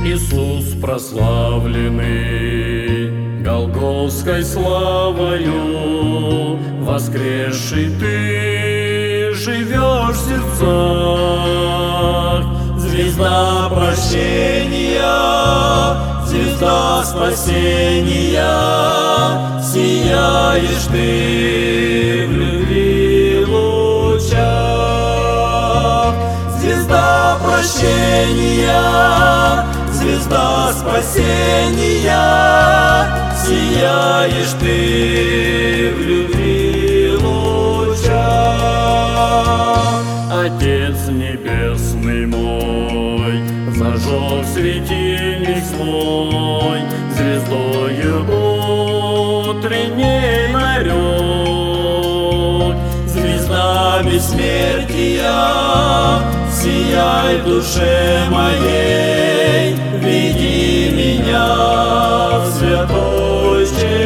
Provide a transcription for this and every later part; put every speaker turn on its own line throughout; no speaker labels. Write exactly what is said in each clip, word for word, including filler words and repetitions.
Иисус прославленный голгофской славою, воскресший Ты живешь в сердцах. Звезда прощения, звезда спасения, сияешь Ты в любви лучах. Звезда прощения, звезда спасения, сияешь Ты в любви лучах. Отец небесный мой зажег светильник свой, звездою утренней нарек. Звезда бессмертия, сияй в душе моей, веди меня в святой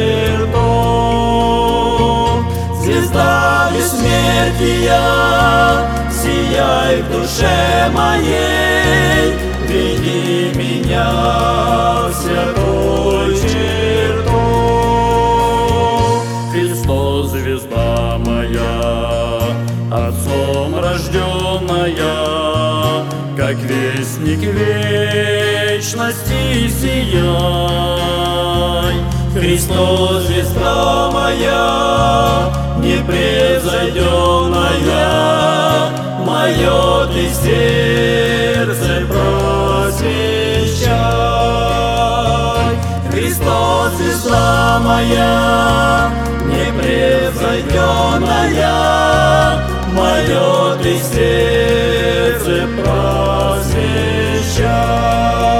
чертог. Звезда бессмертия, сияй в душе моей, веди меня в святой чертог. Христос, звезда моя, Отцом рожденная, как вестник вечности сияй. Христос, звезда моя, непревзойденная, мое Ты сердце просвещай. Христос, звезда моя, непревзойденная, мое Ты сердце просвещай.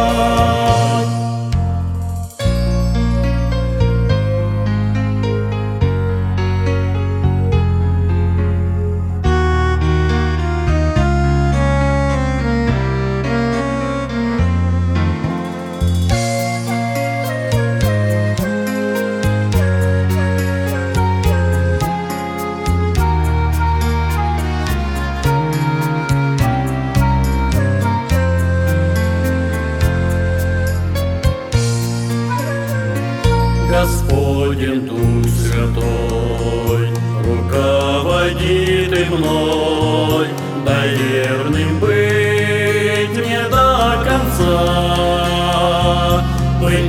Господень Дух Святой, руководит и мной, да верным быть мне до конца, быть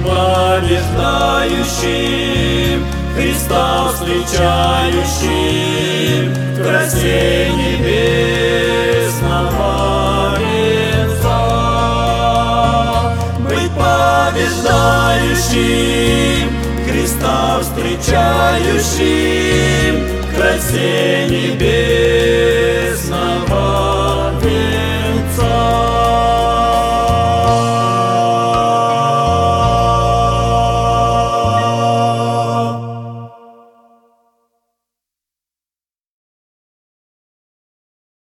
побеждающим, Христа встречающим в красе небесного венца. Быть побеждающим, Христа встречающим в красе небесного